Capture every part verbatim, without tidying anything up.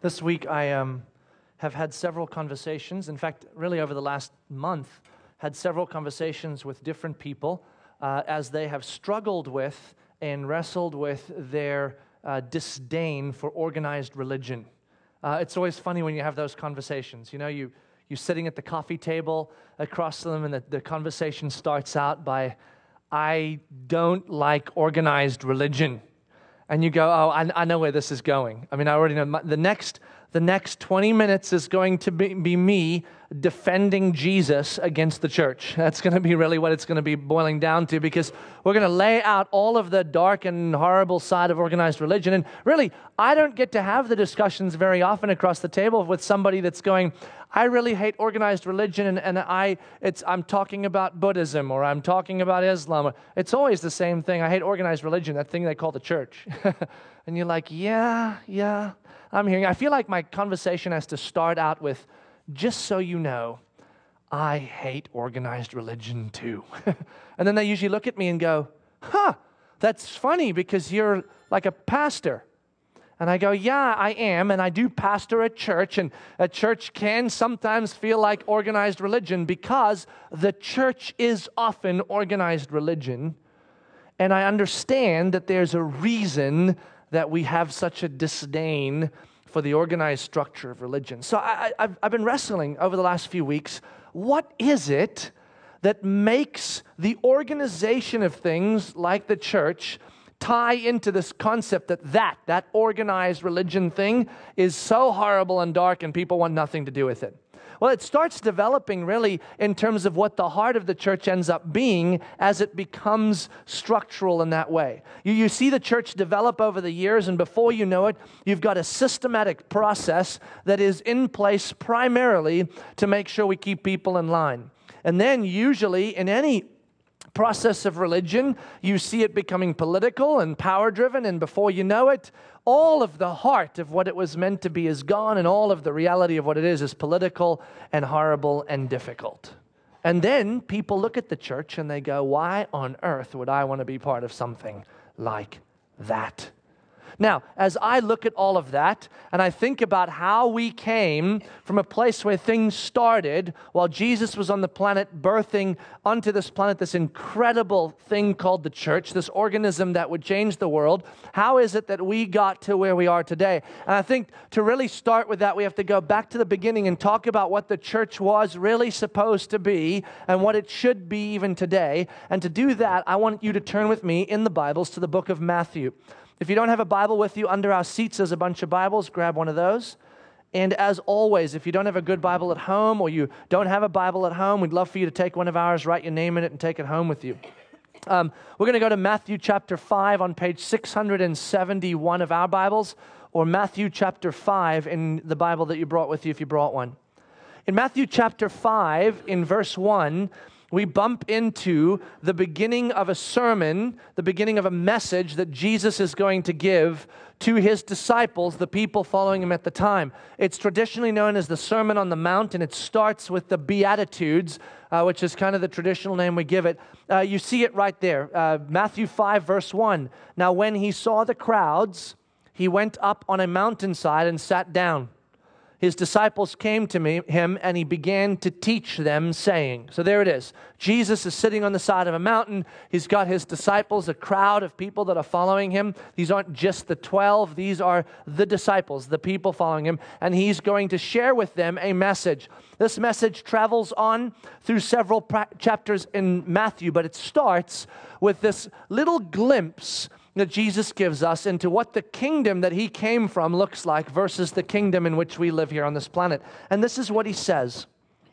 This week I um, have had several conversations, in fact, really over the last month, had several conversations with different people uh, as they have struggled with and wrestled with their uh, disdain for organized religion. Uh, it's always funny when you have those conversations. You know, you, you're sitting at the coffee table across them and the, the conversation starts out by, I don't like organized religion. And you go, oh, I, I know where this is going. I mean, I already know. My, the next the next twenty minutes is going to be, be me defending Jesus against the church. That's going to be really what it's going to be boiling down to, because we're going to lay out all of the dark and horrible side of organized religion. And really, I don't get to have the discussions very often across the table with somebody that's going, I really hate organized religion, and, and I, it's, I'm talking about Buddhism, or I'm talking about Islam. It's always the same thing. I hate organized religion, that thing they call the church. And you're like, yeah, yeah, I'm hearing. I feel like my conversation has to start out with, just so you know, I hate organized religion too. And then they usually look at me and go, huh, that's funny because you're like a pastor. And I go, yeah, I am, and I do pastor a church, and a church can sometimes feel like organized religion because the church is often organized religion. And I understand that there's a reason that we have such a disdain for the organized structure of religion. So I, I've, I've been wrestling over the last few weeks. What is it that makes the organization of things like the church tie into this concept that that, that organized religion thing is so horrible and dark and people want nothing to do with it? Well, it starts developing really in terms of what the heart of the church ends up being as it becomes structural in that way. You, you see the church develop over the years, and before you know it, you've got a systematic process that is in place primarily to make sure we keep people in line. And then usually in any process of religion, you see it becoming political and power-driven, and before you know it, all of the heart of what it was meant to be is gone, and all of the reality of what it is is political and horrible and difficult. And then people look at the church and they go, why on earth would I want to be part of something like that? Now, as I look at all of that, and I think about how we came from a place where things started while Jesus was on the planet, birthing onto this planet this incredible thing called the church, this organism that would change the world, how is it that we got to where we are today? And I think to really start with that, we have to go back to the beginning and talk about what the church was really supposed to be and what it should be even today. And to do that, I want you to turn with me in the Bibles to the book of Matthew. If you don't have a Bible with you, under our seats there's a bunch of Bibles. Grab one of those. And as always, if you don't have a good Bible at home or you don't have a Bible at home, we'd love for you to take one of ours, write your name in it, and take it home with you. Um, we're going to go to Matthew chapter five on page six hundred seventy-one of our Bibles, or Matthew chapter five in the Bible that you brought with you if you brought one. In Matthew chapter five, in verse one, we bump into the beginning of a sermon, the beginning of a message that Jesus is going to give to his disciples, the people following him at the time. It's traditionally known as the Sermon on the Mount, and it starts with the Beatitudes, uh, which is kind of the traditional name we give it. Uh, you see it right there, uh, Matthew five, verse one. Now, when he saw the crowds, he went up on a mountainside and sat down. His disciples came to me, him, and he began to teach them, saying. So there it is. Jesus is sitting on the side of a mountain. He's got his disciples, a crowd of people that are following him. These aren't just the twelve. These are the disciples, the people following him. And he's going to share with them a message. This message travels on through several pra- chapters in Matthew, but it starts with this little glimpse that Jesus gives us into what the kingdom that he came from looks like versus the kingdom in which we live here on this planet. And this is what he says.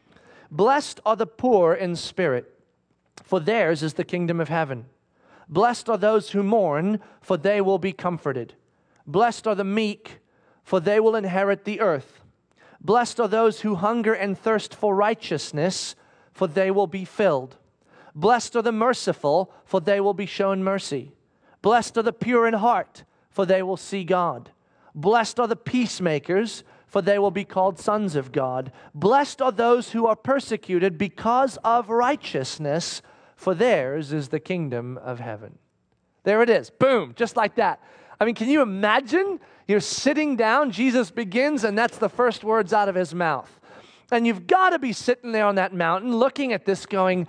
Blessed are the poor in spirit, for theirs is the kingdom of heaven. Blessed are those who mourn, for they will be comforted. Blessed are the meek, for they will inherit the earth. Blessed are those who hunger and thirst for righteousness, for they will be filled. Blessed are the merciful, for they will be shown mercy. Blessed are the pure in heart, for they will see God. Blessed are the peacemakers, for they will be called sons of God. Blessed are those who are persecuted because of righteousness, for theirs is the kingdom of heaven. There it is. Boom, just like that. I mean, can you imagine? You're sitting down, Jesus begins, and that's the first words out of his mouth. And you've got to be sitting there on that mountain looking at this going,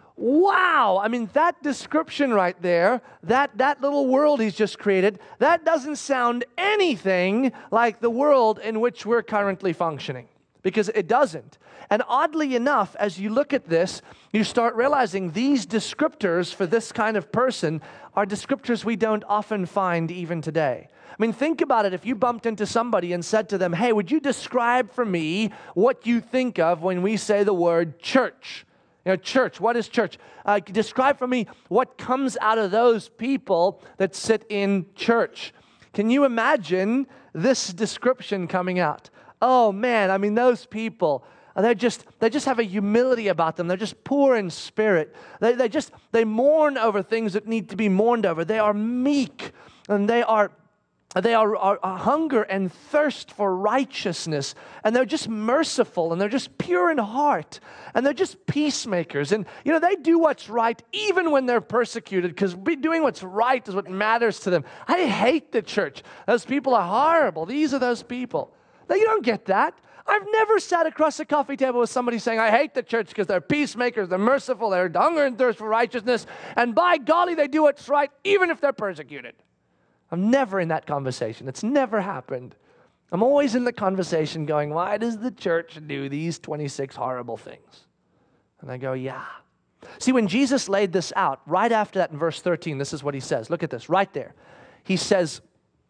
wow. I mean, that description right there, that, that little world he's just created, that doesn't sound anything like the world in which we're currently functioning. Because it doesn't. And oddly enough, as you look at this, you start realizing these descriptors for this kind of person are descriptors we don't often find even today. I mean, think about it. If you bumped into somebody and said to them, hey, would you describe for me what you think of when we say the word church? You know, church, what is church? Uh, describe for me what comes out of those people that sit in church. Can you imagine this description coming out? Oh man, I mean, those people, they're just, they just have a humility about them. They're just poor in spirit. They, they just, they mourn over things that need to be mourned over. They are meek, and they are, they are, are, are hunger and thirst for righteousness, and they're just merciful, and they're just pure in heart, and they're just peacemakers. And, you know, they do what's right even when they're persecuted, because doing what's right is what matters to them. I hate the church. Those people are horrible. These are those people. Now, you don't get that. I've never sat across a coffee table with somebody saying, I hate the church because they're peacemakers, they're merciful, they're hunger and thirst for righteousness, and by golly, they do what's right, even if they're persecuted. I'm never in that conversation. It's never happened. I'm always in the conversation going, why does the church do these twenty-six horrible things? And I go, yeah. See, when Jesus laid this out, right after that in verse thirteen, this is what he says. Look at this, right there. He says,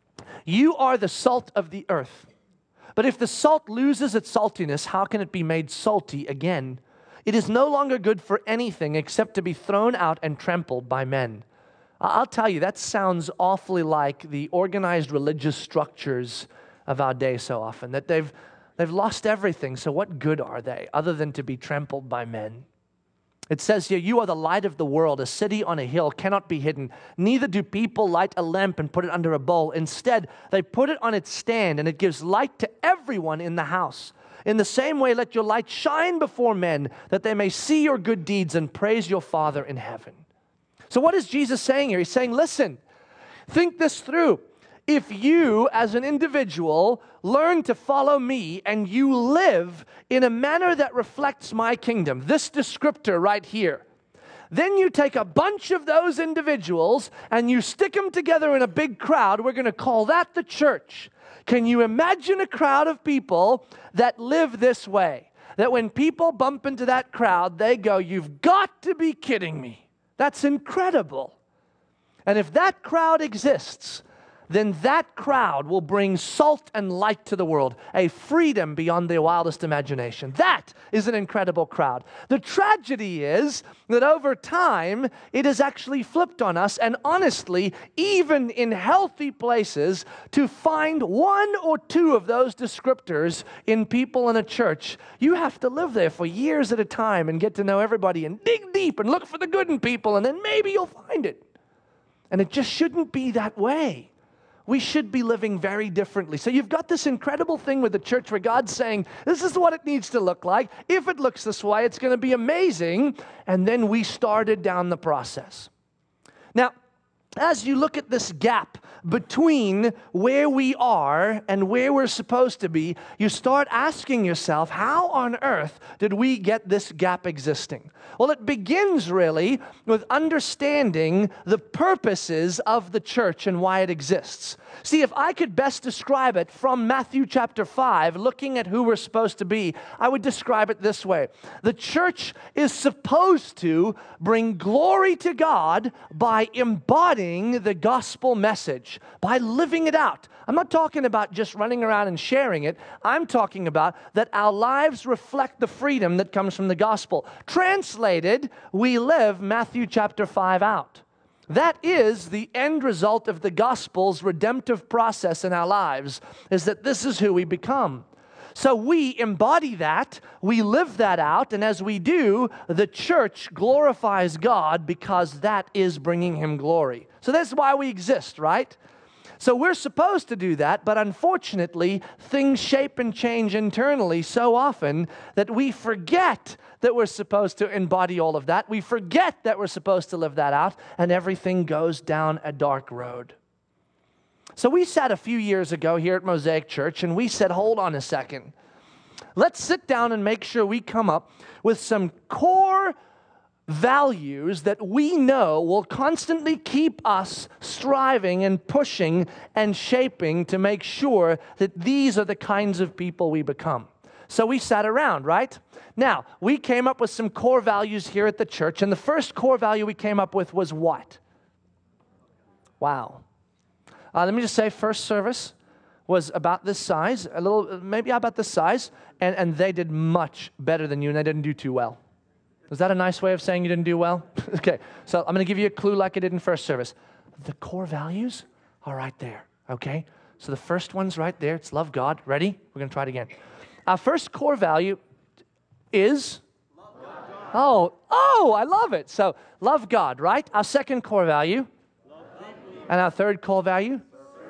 you are the salt of the earth. But if the salt loses its saltiness, how can it be made salty again? It is no longer good for anything except to be thrown out and trampled by men. I'll tell you, that sounds awfully like the organized religious structures of our day so often, that they've, they've lost everything. So what good are they other than to be trampled by men? It says here, you are the light of the world. A city on a hill cannot be hidden. Neither do people light a lamp and put it under a bowl. Instead, they put it on its stand, and it gives light to everyone in the house. In the same way, let your light shine before men, that they may see your good deeds and praise your Father in heaven. So what is Jesus saying here? He's saying, listen, think this through. If you, as an individual, learn to follow me and you live in a manner that reflects my kingdom, this descriptor right here, then you take a bunch of those individuals and you stick them together in a big crowd. We're going to call that the church. Can you imagine a crowd of people that live this way? That when people bump into that crowd, they go, you've got to be kidding me. That's incredible. And if that crowd exists, then that crowd will bring salt and light to the world, a freedom beyond their wildest imagination. That is an incredible crowd. The tragedy is that over time, it has actually flipped on us, and honestly, even in healthy places, to find one or two of those descriptors in people in a church, you have to live there for years at a time and get to know everybody and dig deep and look for the good in people, and then maybe you'll find it. And it just shouldn't be that way. We should be living very differently. So you've got this incredible thing with the church where God's saying, this is what it needs to look like. If it looks this way, it's going to be amazing. And then we started down the process. Now, as you look at this gap between where we are and where we're supposed to be, you start asking yourself, how on earth did we get this gap existing? Well, it begins really with understanding the purposes of the church and why it exists. See, if I could best describe it from Matthew chapter five, looking at who we're supposed to be, I would describe it this way. The church is supposed to bring glory to God by embodying the gospel message, by living it out. I'm not talking about just running around and sharing it. I'm talking about that our lives reflect the freedom that comes from the gospel. Translated, we live Matthew chapter five out. That is the end result of the gospel's redemptive process in our lives, is that this is who we become. So we embody that, we live that out, and as we do, the church glorifies God because that is bringing Him glory. So that's why we exist, right? So we're supposed to do that, but unfortunately, things shape and change internally so often that we forget that we're supposed to embody all of that. We forget that we're supposed to live that out, and everything goes down a dark road. So we sat a few years ago here at Mosaic Church, and we said, hold on a second. Let's sit down and make sure we come up with some core values that we know will constantly keep us striving and pushing and shaping to make sure that these are the kinds of people we become. So we sat around, right? Now, we came up with some core values here at the church, and the first core value we came up with was what? Wow. Uh, let me just say, first service was about this size, a little, maybe about this size, and, and they did much better than you, and they didn't do too well. Is that a nice way of saying you didn't do well? Okay, so I'm going to give you a clue like I did in first service. The core values are right there, okay? So the first one's right there. It's love God. Ready? We're going to try it again. Our first core value is? Love God. Oh, oh, I love it. So love God, right? Our second core value? And our third core value?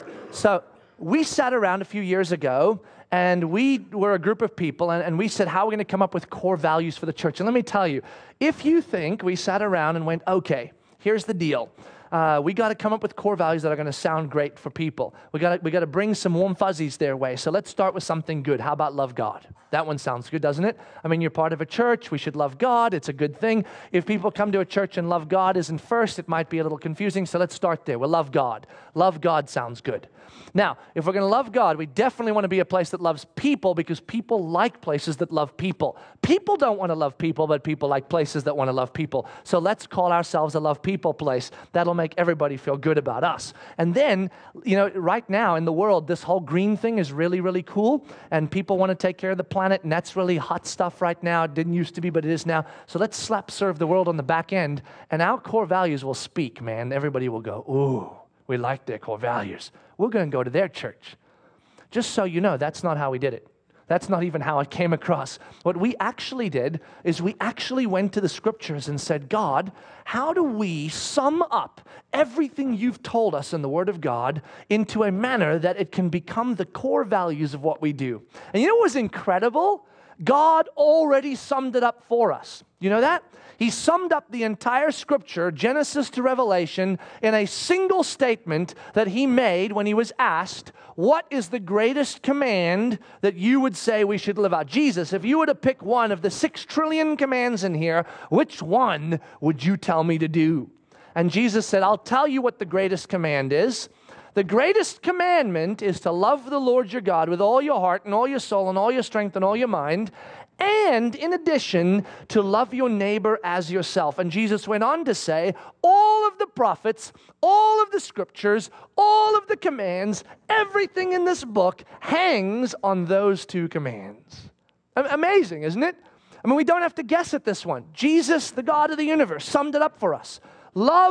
So we sat around a few years ago, and we were a group of people, and, and we said, how are we going to come up with core values for the church? And let me tell you, if you think we sat around and went, okay, here's the deal. Uh, we got to come up with core values that are going to sound great for people. We got to we got to bring some warm fuzzies their way. So let's start with something good. How about love God? That one sounds good, doesn't it? I mean, you're part of a church. We should love God. It's a good thing. If people come to a church and love God isn't first, it might be a little confusing. So let's start there. We'll love God. Love God sounds good. Now, if we're going to love God, we definitely want to be a place that loves people, because people like places that love people. People don't want to love people, but people like places that want to love people. So let's call ourselves a love people place. That'll make everybody feel good about us. And then, you know, right now in the world, this whole green thing is really, really cool. And people want to take care of the planet, and that's really hot stuff right now. It didn't used to be, but it is now. So let's slap serve the world on the back end, and our core values will speak, man. Everybody will go, ooh, we like their core values. We're going to go to their church. Just so you know, that's not how we did it. That's not even how it came across. What we actually did is we actually went to the scriptures and said, God, how do we sum up everything you've told us in the Word of God into a manner that it can become the core values of what we do? And you know what was incredible? God already summed it up for us. You know that? He summed up the entire scripture, Genesis to Revelation, in a single statement that he made when he was asked, what is the greatest command that you would say we should live out? Jesus, if you were to pick one of the six trillion commands in here, which one would you tell me to do? And Jesus said, I'll tell you what the greatest command is. The greatest commandment is to love the Lord your God with all your heart and all your soul and all your strength and all your mind, and in addition, to love your neighbor as yourself. And Jesus went on to say, all of the prophets, all of the scriptures, all of the commands, everything in this book hangs on those two commands. Amazing, isn't it? I mean, we don't have to guess at this one. Jesus, the God of the universe, summed it up for us. Love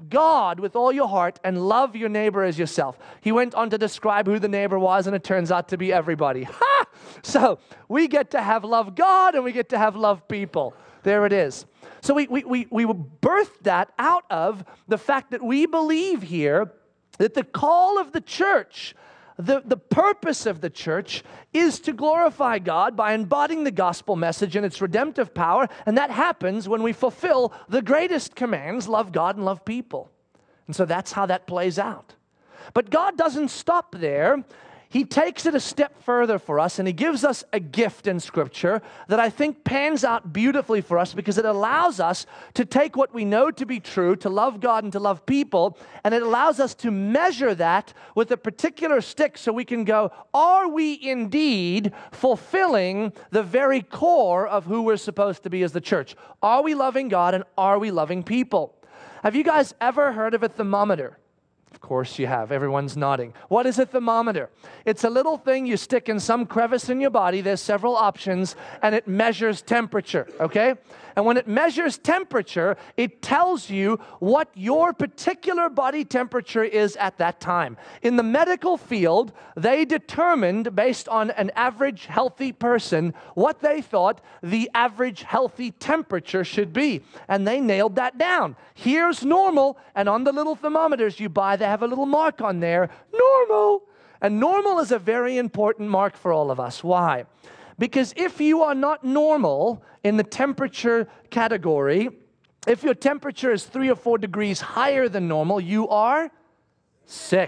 God with all your heart and love your neighbor as yourself. He went on to describe who the neighbor was, and it turns out to be everybody. Ha! So we get to have love God, and we get to have love people. There it is. So we, we, we, we birthed that out of the fact that we believe here that the call of the church, The, the purpose of the church is to glorify God by embodying the gospel message and its redemptive power, and that happens when we fulfill the greatest commands, love God and love people. And so that's how that plays out. But God doesn't stop there. He takes it a step further for us, and he gives us a gift in Scripture that I think pans out beautifully for us, because it allows us to take what we know to be true, to love God and to love people, and it allows us to measure that with a particular stick so we can go, are we indeed fulfilling the very core of who we're supposed to be as the church? Are we loving God, and are we loving people? Have you guys ever heard of a thermometer? Of course you have. Everyone's nodding. What is a thermometer? It's a little thing you stick in some crevice in your body. There's several options, and it measures temperature, okay? And when it measures temperature, it tells you what your particular body temperature is at that time. In the medical field, they determined, based on an average healthy person, what they thought the average healthy temperature should be. And they nailed that down. Here's normal, and on the little thermometers you buy, they have a little mark on there, normal. And normal is a very important mark for all of us. Why? Because if you are not normal in the temperature category, if your temperature is three or four degrees higher than normal, you are sick.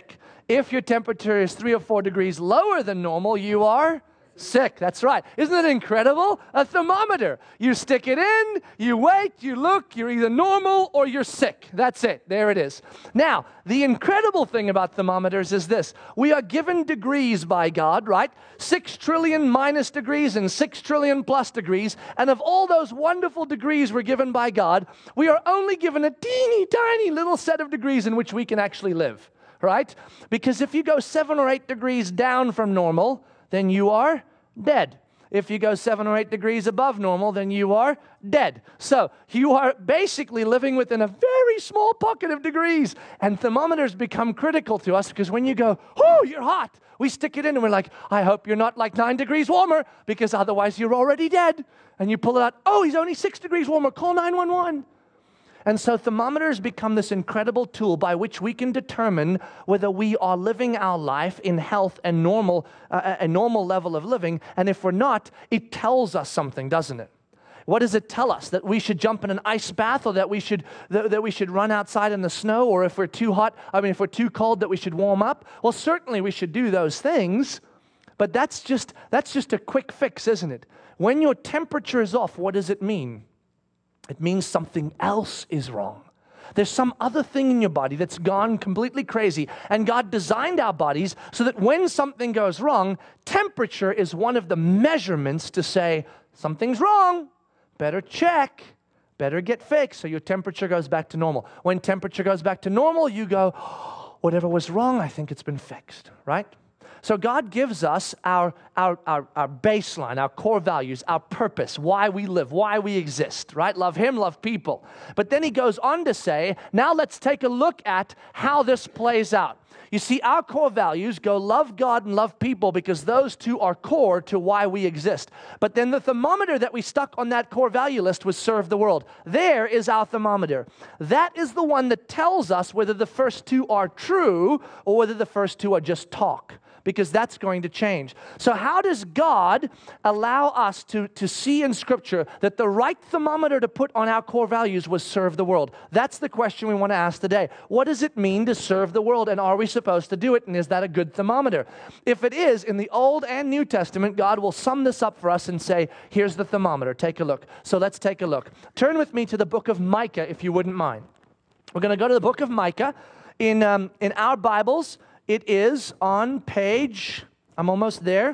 If your temperature is three or four degrees lower than normal, you are sick. That's right. Isn't it incredible? A thermometer. You stick it in, you wait, you look, you're either normal or you're sick. That's it. There it is. Now, the incredible thing about thermometers is this. We are given degrees by God, right? Six trillion minus degrees and six trillion plus degrees. And of all those wonderful degrees we're given by God, we are only given a teeny tiny little set of degrees in which we can actually live, right? Because if you go seven or eight degrees down from normal, then you are dead. If you go seven or eight degrees above normal, then you are dead. So you are basically living within a very small pocket of degrees. And thermometers become critical to us because when you go, oh, you're hot, we stick it in and we're like, I hope you're not like nine degrees warmer because otherwise you're already dead. And you pull it out, oh, he's only six degrees warmer, call nine one one. And so thermometers become this incredible tool by which we can determine whether we are living our life in health and normal, uh, a normal level of living. And if we're not, it tells us something, doesn't it? What does it tell us? That we should jump in an ice bath, or that we should that, that we should run outside in the snow, or if we're too hot, I mean, if we're too cold, that we should warm up? Well, certainly we should do those things, but that's just that's just a quick fix, isn't it? When your temperature is off, what does it mean? It means something else is wrong. There's some other thing in your body that's gone completely crazy. And God designed our bodies so that when something goes wrong, temperature is one of the measurements to say, something's wrong, better check, better get fixed. So your temperature goes back to normal. When temperature goes back to normal, you go, oh, whatever was wrong, I think it's been fixed, right? So God gives us our, our, our, our baseline, our core values, our purpose, why we live, why we exist, right? Love Him, love people. But then He goes on to say, now let's take a look at how this plays out. You see, our core values go love God and love people because those two are core to why we exist. But then the thermometer that we stuck on that core value list was serve the world. There is our thermometer. That is the one that tells us whether the first two are true or whether the first two are just talk, because that's going to change. So how does God allow us to, to see in Scripture that the right thermometer to put on our core values was serve the world? That's the question we want to ask today. What does it mean to serve the world, and are we supposed to do it, and is that a good thermometer? If it is, in the Old and New Testament, God will sum this up for us and say, here's the thermometer, take a look. So let's take a look. Turn with me to the book of Micah, if you wouldn't mind. We're going to go to the book of Micah. In, um, in our Bibles, it is on page, I'm almost there,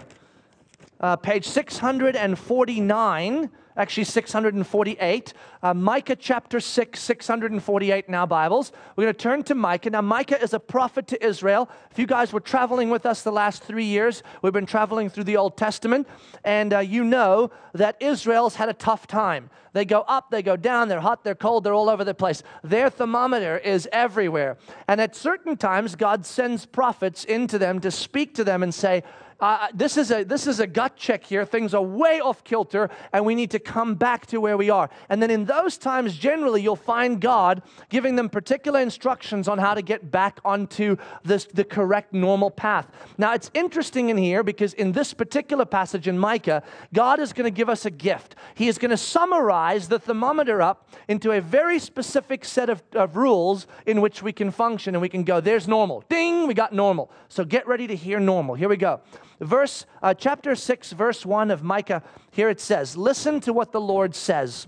uh, page six hundred forty-nine, actually six hundred forty-eight, uh, Micah chapter six, six hundred forty-eight in our Bibles. We're going to turn to Micah. Now, Micah is a prophet to Israel. If you guys were traveling with us the last three years, we've been traveling through the Old Testament, and uh, you know that Israel's had a tough time. They go up, they go down, they're hot, they're cold, they're all over the place. Their thermometer is everywhere. And at certain times, God sends prophets into them to speak to them and say, Uh, this is a this is a gut check here. Things are way off kilter, and we need to come back to where we are. And then in those times, generally, you'll find God giving them particular instructions on how to get back onto this, the correct normal path. Now, it's interesting in here because in this particular passage in Micah, God is going to give us a gift. He is going to summarize the thermometer up into a very specific set of, of rules in which we can function, and we can go, there's normal. Ding, we got normal. So get ready to hear normal. Here we go. Verse, uh, chapter six, verse one of Micah, here it says, listen to what the Lord says.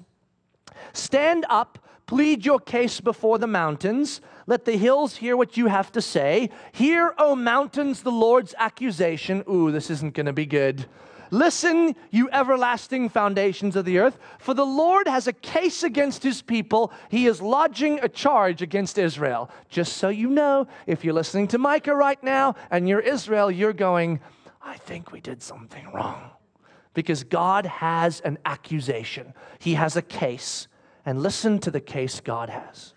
Stand up, plead your case before the mountains. Let the hills hear what you have to say. Hear, O mountains, the Lord's accusation. Ooh, this isn't going to be good. Listen, you everlasting foundations of the earth, for the Lord has a case against His people. He is lodging a charge against Israel. Just so you know, if you're listening to Micah right now and you're Israel, you're going, I think we did something wrong. Because God has an accusation. He has a case. And listen to the case God has.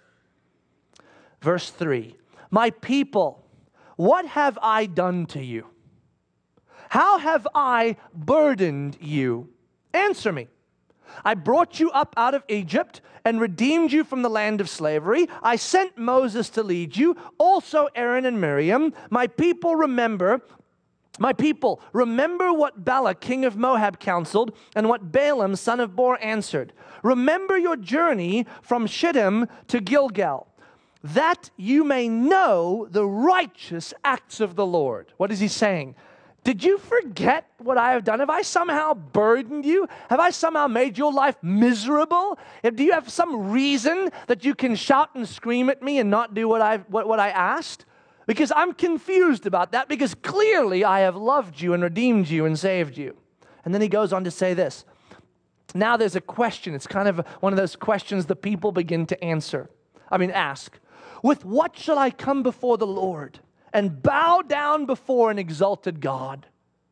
Verse three, my people, what have I done to you? How have I burdened you? Answer me. I brought you up out of Egypt and redeemed you from the land of slavery. I sent Moses to lead you, also Aaron and Miriam. My people remember My people, remember what Balak, king of Moab, counseled, and what Balaam, son of Beor, answered. Remember your journey from Shittim to Gilgal. that you may know the righteous acts of the Lord. What is he saying? Did you forget what I have done? Have I somehow burdened you? Have I somehow made your life miserable? Do you have some reason that you can shout and scream at me and not do what I what, what I asked? Because I'm confused about that, because clearly I have loved you and redeemed you and saved you. And then he goes on to say this. Now there's a question. It's kind of one of those questions the people begin to answer. I mean, ask. With what shall I come before the Lord and bow down before an exalted God?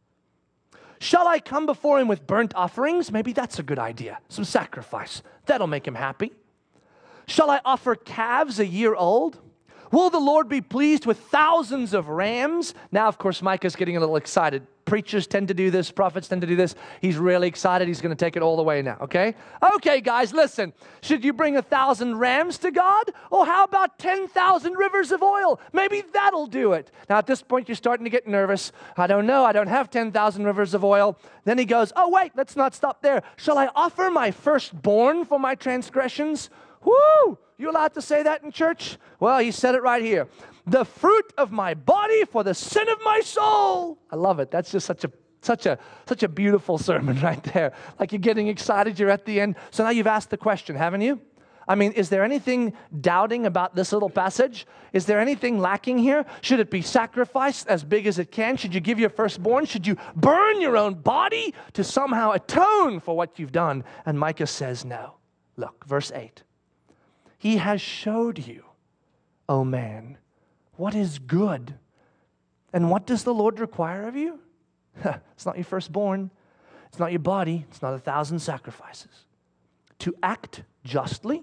Shall I come before him with burnt offerings? Maybe that's a good idea. Some sacrifice. That'll make him happy. Shall I offer calves a year old? Will the Lord be pleased with thousands of rams? Now, of course, Micah's getting a little excited. Preachers tend to do this. Prophets tend to do this. He's really excited. He's going to take it all the way now, okay? Okay, guys, listen. Should you bring a thousand rams to God? Or how about ten thousand rivers of oil? Maybe that'll do it. Now, at this point, you're starting to get nervous. I don't know. I don't have ten thousand rivers of oil. Then he goes, oh, wait, let's not stop there. Shall I offer my firstborn for my transgressions? Woo! You allowed to say that in church? Well, he said it right here. The fruit of my body for the sin of my soul. I love it. That's just such a such a such a beautiful sermon right there. Like you're getting excited, you're at the end. So now you've asked the question, haven't you? I mean, is there anything doubting about this little passage? Is there anything lacking here? Should it be sacrificed as big as it can? Should you give your firstborn? Should you burn your own body to somehow atone for what you've done? And Micah says no. Look, verse eight. He has showed you, O man, what is good. And what does the Lord require of you? It's not your firstborn. It's not your body. It's not a thousand sacrifices. To act justly,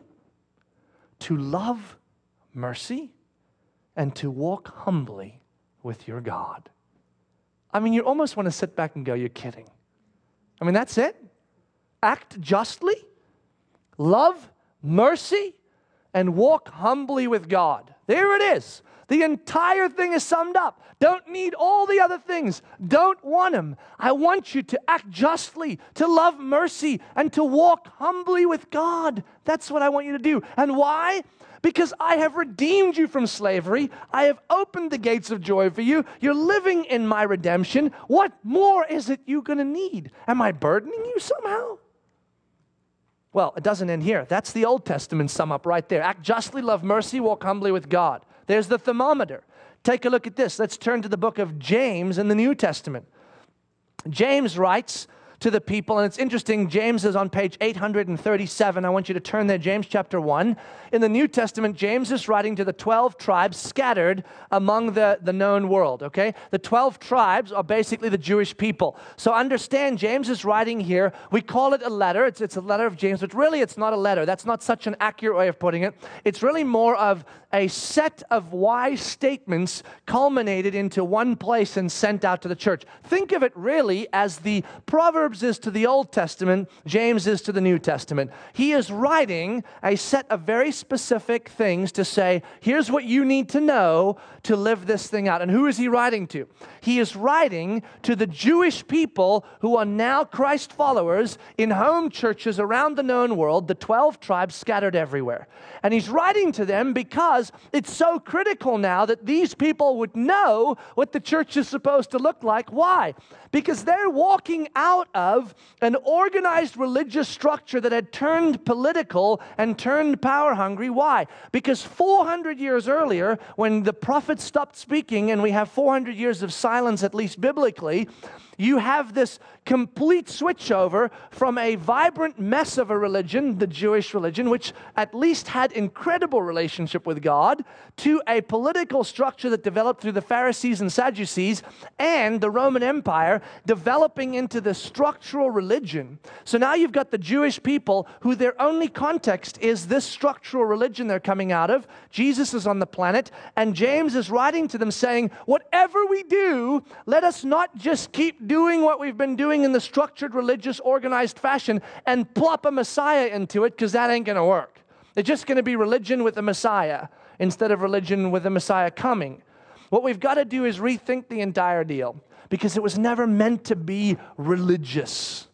to love mercy, and to walk humbly with your God. I mean, you almost want to sit back and go, you're kidding. I mean, that's it? Act justly, love mercy, and walk humbly with God. There it is. The entire thing is summed up. Don't need all the other things. Don't want them. I want you to act justly, to love mercy, and to walk humbly with God. That's what I want you to do. And why? Because I have redeemed you from slavery. I have opened the gates of joy for you. You're living in my redemption. What more is it you're going to need? Am I burdening you somehow? Well, it doesn't end here. That's the Old Testament sum up right there. Act justly, love mercy, walk humbly with God. There's the thermometer. Take a look at this. Let's turn to the book of James in the New Testament. James writes to the people, and it's interesting, James is on page eight hundred thirty-seven. I want you to turn there, James chapter one. In the New Testament, James is writing to the twelve tribes scattered among the, the known world, okay? The twelve tribes are basically the Jewish people. So understand, James is writing here. We call it a letter. It's, it's a letter of James, but really it's not a letter. That's not such an accurate way of putting it. It's really more of a set of wise statements culminated into one place and sent out to the church. Think of it really as the Proverbs is to the Old Testament, James is to the New Testament. He is writing a set of very specific things to say, here's what you need to know to live this thing out. And who is he writing to? He is writing to the Jewish people who are now Christ followers in home churches around the known world, the twelve tribes scattered everywhere. And he's writing to them because it's so critical now that these people would know what the church is supposed to look like. Why? Because they're walking out of an organized religious structure that had turned political and turned power hungry. Why? Because four hundred years earlier, when the prophets stopped speaking, and we have four hundred years of silence, at least biblically, you have this complete switchover from a vibrant mess of a religion, the Jewish religion, which at least had incredible relationship with God, to a political structure that developed through the Pharisees and Sadducees and the Roman Empire developing into the structural religion. So now you've got the Jewish people who their only context is this structural religion they're coming out of. Jesus is on the planet, and James is writing to them saying, whatever we do, let us not just keep doing what we've been doing in the structured, religious, organized fashion and plop a Messiah into it, because that ain't going to work. It's just going to be religion with a Messiah instead of religion with a Messiah coming. What we've got to do is rethink the entire deal, because it was never meant to be religious.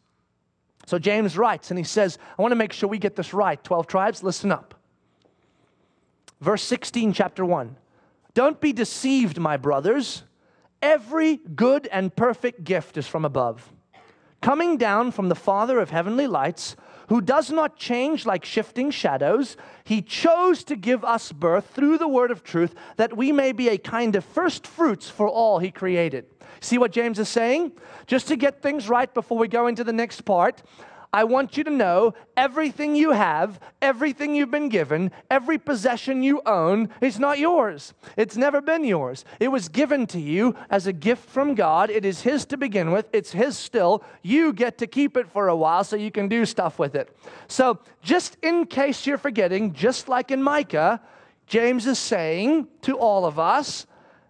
So James writes, and he says, I want to make sure we get this right. twelve tribes, listen up. Verse sixteen, chapter one. Don't be deceived, my brothers. Every good and perfect gift is from above, coming down from the Father of heavenly lights, who does not change like shifting shadows. He chose to give us birth through the word of truth, that we may be a kind of first fruits for all He created. See what James is saying? Just to get things right before we go into the next part, I want you to know everything you have, everything you've been given, every possession you own is not yours. It's never been yours. It was given to you as a gift from God. It is His to begin with. It's His still. You get to keep it for a while so you can do stuff with it. So just in case you're forgetting, just like in Micah, James is saying to all of us,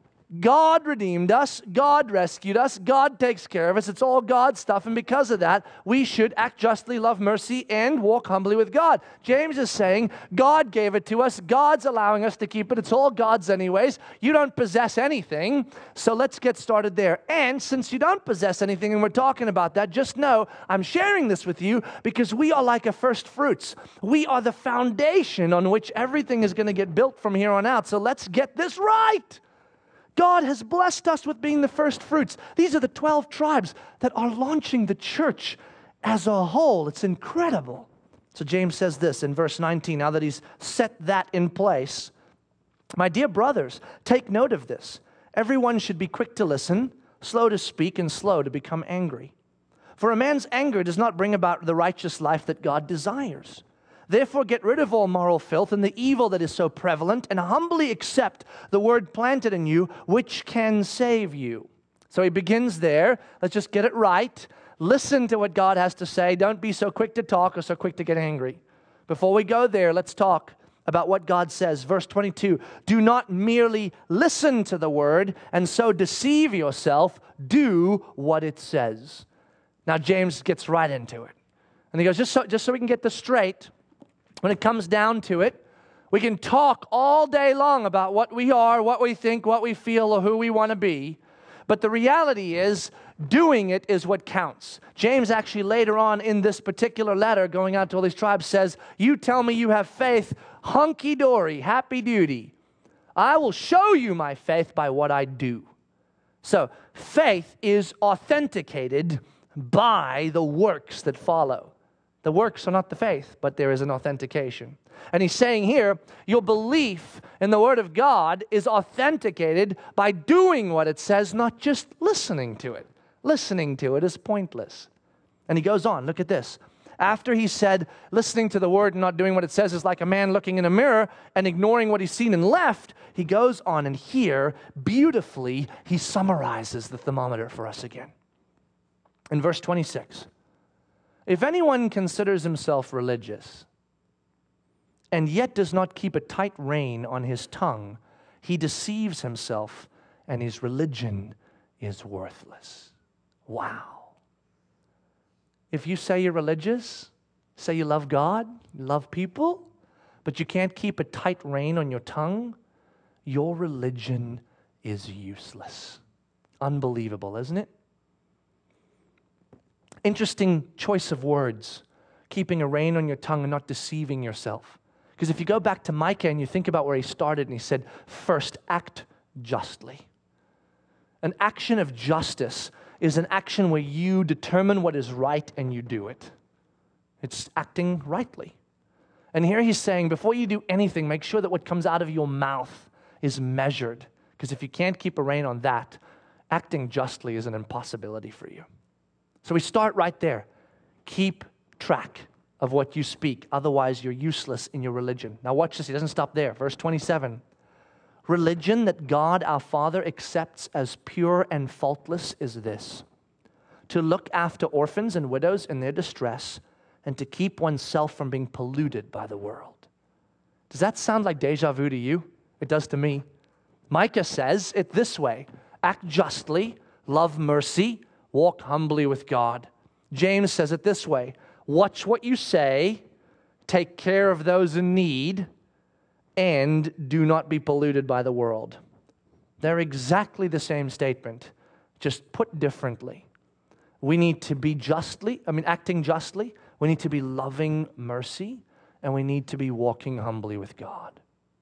God redeemed us, God rescued us, God takes care of us. It's all God's stuff, and because of that, we should act justly, love mercy, and walk humbly with God. James is saying, God gave it to us, God's allowing us to keep it, it's all God's anyways. You don't possess anything, so let's get started there. And since you don't possess anything, and we're talking about that, just know I'm sharing this with you because we are like a first fruits. We are the foundation on which everything is going to get built from here on out, so let's get this right. God has blessed us with being the first fruits. These are the twelve tribes that are launching the church as a whole. It's incredible. So James says this in verse nineteen, now that he's set that in place. My dear brothers, take note of this. Everyone should be quick to listen, slow to speak, and slow to become angry. For a man's anger does not bring about the righteous life that God desires. Therefore, get rid of all moral filth and the evil that is so prevalent, and humbly accept the word planted in you, which can save you. So he begins there. Let's just get it right. Listen to what God has to say. Don't be so quick to talk or so quick to get angry. Before we go there, let's talk about what God says. Verse twenty-two, do not merely listen to the word and so deceive yourself. Do what it says. Now, James gets right into it. And he goes, just so, just so we can get this straight, when it comes down to it, we can talk all day long about what we are, what we think, what we feel, or who we want to be. But the reality is, doing it is what counts. James actually later on in this particular letter, going out to all these tribes, says, you tell me you have faith, hunky-dory, happy-duty. I will show you my faith by what I do. So, faith is authenticated by the works that follow. The works are not the faith, but there is an authentication. And he's saying here, your belief in the Word of God is authenticated by doing what it says, not just listening to it. Listening to it is pointless. And he goes on, look at this. After he said, listening to the Word and not doing what it says is like a man looking in a mirror and ignoring what he's seen and left, he goes on, and here, beautifully, he summarizes the thermometer for us again. In verse twenty-six, if anyone considers himself religious and yet does not keep a tight rein on his tongue, he deceives himself, and his religion is worthless. Wow. If you say you're religious, say you love God, you love people, but you can't keep a tight rein on your tongue, your religion is useless. Unbelievable, isn't it? Interesting choice of words, keeping a rein on your tongue and not deceiving yourself. Because if you go back to Micah and you think about where he started, and he said, first, act justly. An action of justice is an action where you determine what is right and you do it. It's acting rightly. And here he's saying, before you do anything, make sure that what comes out of your mouth is measured. Because if you can't keep a rein on that, acting justly is an impossibility for you. So we start right there. Keep track of what you speak. Otherwise, you're useless in your religion. Now watch this. He doesn't stop there. Verse twenty-seven. Religion that God our Father accepts as pure and faultless is this: to look after orphans and widows in their distress, and to keep oneself from being polluted by the world. Does that sound like deja vu to you? It does to me. Micah says it this way: act justly, love mercy, walk humbly with God. James says it this way: watch what you say, take care of those in need, and do not be polluted by the world. They're exactly the same statement, just put differently. We need to be justly, I mean, acting justly. We need to be loving mercy, and we need to be walking humbly with God.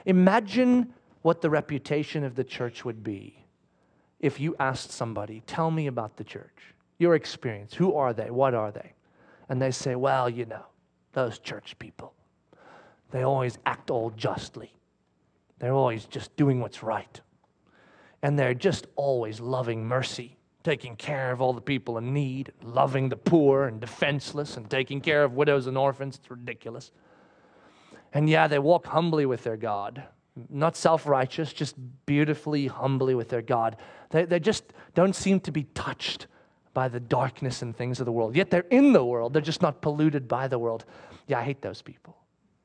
Imagine what the reputation of the church would be if you asked somebody, tell me about the church, your experience. Who are they? What are they? And they say, well, you know, those church people, they always act all justly. They're always just doing what's right. And they're just always loving mercy, taking care of all the people in need, loving the poor and defenseless, and taking care of widows and orphans. It's ridiculous. And yeah, they walk humbly with their God. Not self-righteous, just beautifully humbly with their God. They, they just don't seem to be touched by the darkness and things of the world. Yet they're in the world. They're just not polluted by the world. Yeah, I hate those people.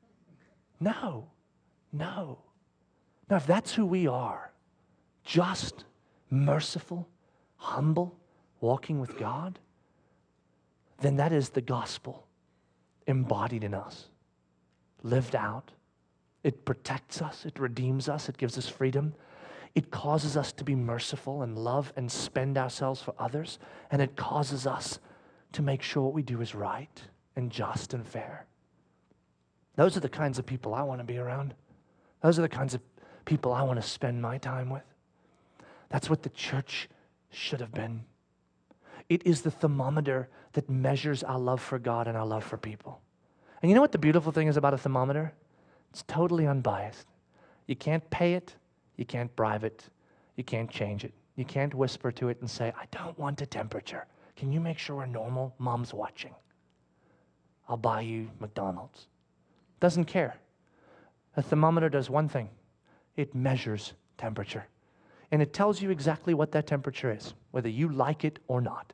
No, no. Now, if that's who we are, just, merciful, humble, walking with God, then that is the gospel embodied in us, lived out. It protects us, it redeems us, it gives us freedom. It causes us to be merciful and love and spend ourselves for others. And it causes us to make sure what we do is right and just and fair. Those are the kinds of people I want to be around. Those are the kinds of people I want to spend my time with. That's what the church should have been. It is the thermometer that measures our love for God and our love for people. And you know what the beautiful thing is about a thermometer? It's totally unbiased. You can't pay it. You can't bribe it. You can't change it. You can't whisper to it and say, I don't want a temperature. Can you make sure we're normal? Mom's watching. I'll buy you McDonald's. Doesn't care. A thermometer does one thing. It measures temperature. And it tells you exactly what that temperature is, whether you like it or not.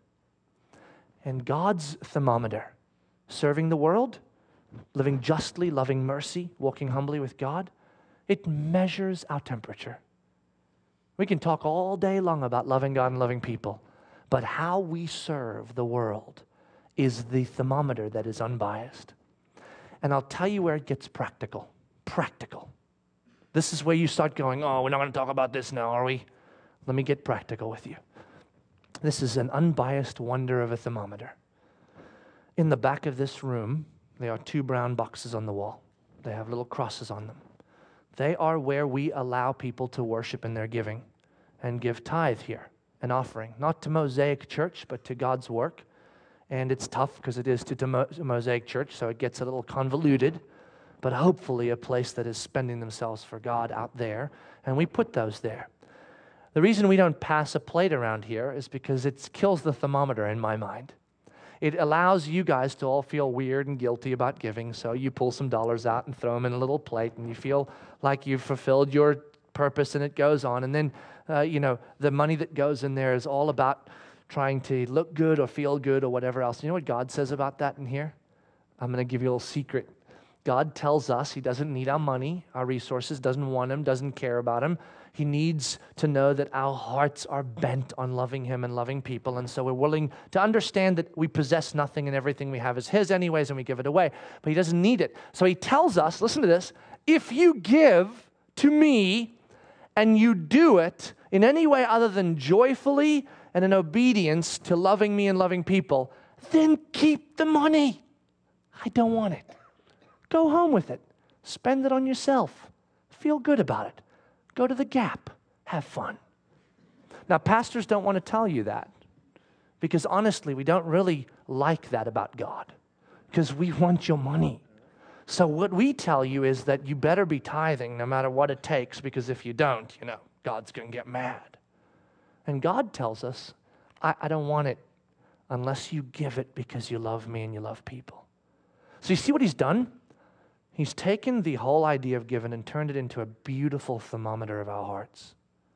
And God's thermometer, serving the world, living justly, loving mercy, walking humbly with God, it measures our temperature. We can talk all day long about loving God and loving people, but how we serve the world is the thermometer that is unbiased. And I'll tell you where it gets practical. Practical. This is where you start going, oh, we're not going to talk about this now, are we? Let me get practical with you. This is an unbiased wonder of a thermometer. In the back of this room, there are two brown boxes on the wall. They have little crosses on them. They are where we allow people to worship in their giving and give tithe here, an offering, not to Mosaic Church, but to God's work. And it's tough because it is to the Mosaic Church, so it gets a little convoluted, but hopefully a place that is spending themselves for God out there, and we put those there. The reason we don't pass a plate around here is because it kills the thermometer in my mind. It allows you guys to all feel weird and guilty about giving, so you pull some dollars out and throw them in a little plate, and you feel like you've fulfilled your purpose, and it goes on. And then, uh, you know, the money that goes in there is all about trying to look good or feel good or whatever else. You know what God says about that in here? I'm going to give you a little secret. God tells us He doesn't need our money, our resources, doesn't want them, doesn't care about them. He needs to know that our hearts are bent on loving Him and loving people, and so we're willing to understand that we possess nothing and everything we have is His anyways, and we give it away, but He doesn't need it. So He tells us, listen to this, if you give to me and you do it in any way other than joyfully and in obedience to loving me and loving people, then keep the money. I don't want it. Go home with it. Spend it on yourself. Feel good about it. Go to the Gap. Have fun. Now, pastors don't want to tell you that because honestly, we don't really like that about God because we want your money. So what we tell you is that you better be tithing no matter what it takes, because if you don't, you know, God's going to get mad. And God tells us, I, I don't want it unless you give it because you love me and you love people. So you see what He's done? He's taken the whole idea of giving and turned it into a beautiful thermometer of our hearts.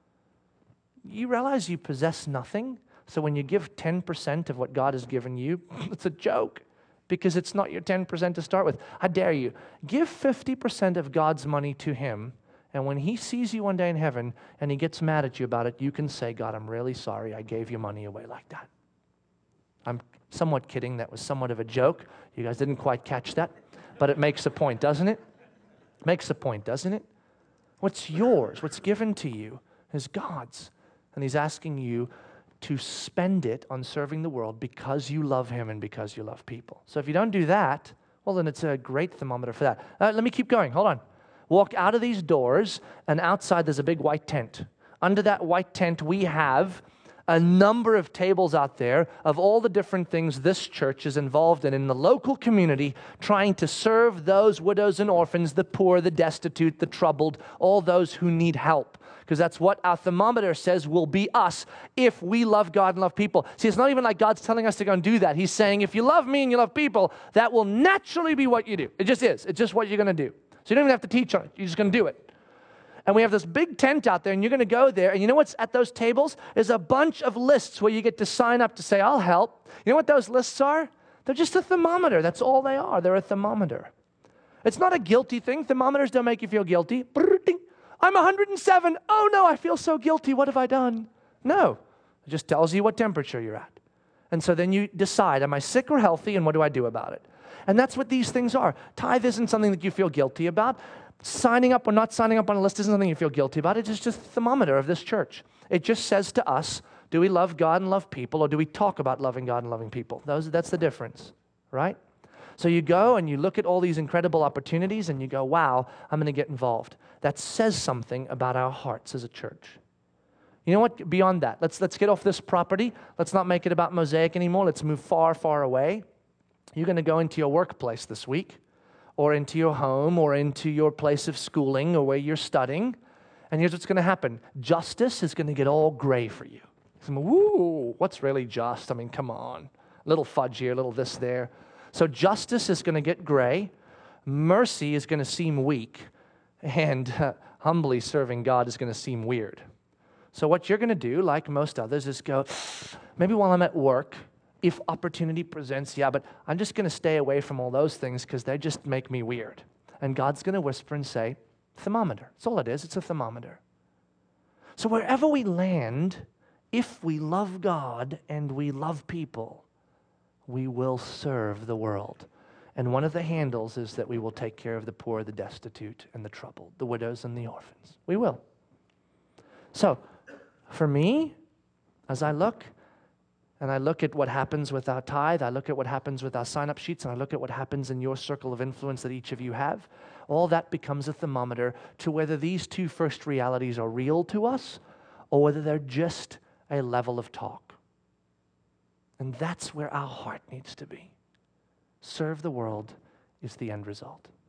You realize you possess nothing, so when you give ten percent of what God has given you, it's a joke because it's not your ten percent to start with. I dare you, give fifty percent of God's money to Him, and when He sees you one day in heaven and He gets mad at you about it, you can say, God, I'm really sorry I gave your money away like that. I'm somewhat kidding. That was somewhat of a joke. You guys didn't quite catch that. But it makes a point, doesn't it? Makes a point, doesn't it? What's yours, what's given to you is God's. And He's asking you to spend it on serving the world because you love Him and because you love people. So if you don't do that, well, then it's a great thermometer for that. Uh, let me keep going. Hold on. walk out of these doors, and outside there's a big white tent. Under that white tent, we have a number of tables out there of all the different things this church is involved in in the local community, trying to serve those widows and orphans, the poor, the destitute, the troubled, all those who need help. Because that's what our thermometer says will be us if we love God and love people. See, it's not even like God's telling us to go and do that. He's saying, if you love me and you love people, that will naturally be what you do. It just is. It's just what you're going to do. So you don't even have to teach on it. You're just going to do it. And we have this big tent out there, and you're going to go there, and you know what's at those tables? There's a bunch of lists where you get to sign up to say, I'll help. You know what those lists are? They're just a thermometer. That's all they are. They're a thermometer. It's not a guilty thing. Thermometers don't make you feel guilty. I'm one hundred seven. Oh, no, I feel so guilty. What have I done? No. It just tells you what temperature you're at. And so then you decide, am I sick or healthy, and what do I do about it? And that's what these things are. Tithe isn't something that you feel guilty about. Signing up or not signing up on a list isn't something you feel guilty about. It's just a thermometer of this church. It just says to us, do we love God and love people, or do we talk about loving God and loving people? Those, that's the difference, right? So you go and you look at all these incredible opportunities and you go, wow, I'm going to get involved. That says something about our hearts as a church. You know what? Beyond that, let's, let's get off this property. Let's not make it about Mosaic anymore. Let's move far, far away. You're going to go into your workplace this week, or into your home, or into your place of schooling, or where you're studying. And here's what's going to happen. Justice is going to get all gray for you. Woo, what's really just? I mean, come on. A little fudge here, a little this there. So justice is going to get gray. Mercy is going to seem weak. And uh, humbly serving God is going to seem weird. So what you're going to do, like most others, is go, maybe while I'm at work, if opportunity presents, yeah, but I'm just going to stay away from all those things because they just make me weird. And God's going to whisper and say, thermometer. That's all it is. It's a thermometer. So wherever we land, if we love God and we love people, we will serve the world. And one of the handles is that we will take care of the poor, the destitute, and the troubled, the widows and the orphans. We will. So for me, as I look, and I look at what happens with our tithe, I look at what happens with our sign-up sheets, and I look at what happens in your circle of influence that each of you have, all that becomes a thermometer to whether these two first realities are real to us or whether they're just a level of talk. And that's where our heart needs to be. Serve the world is the end result.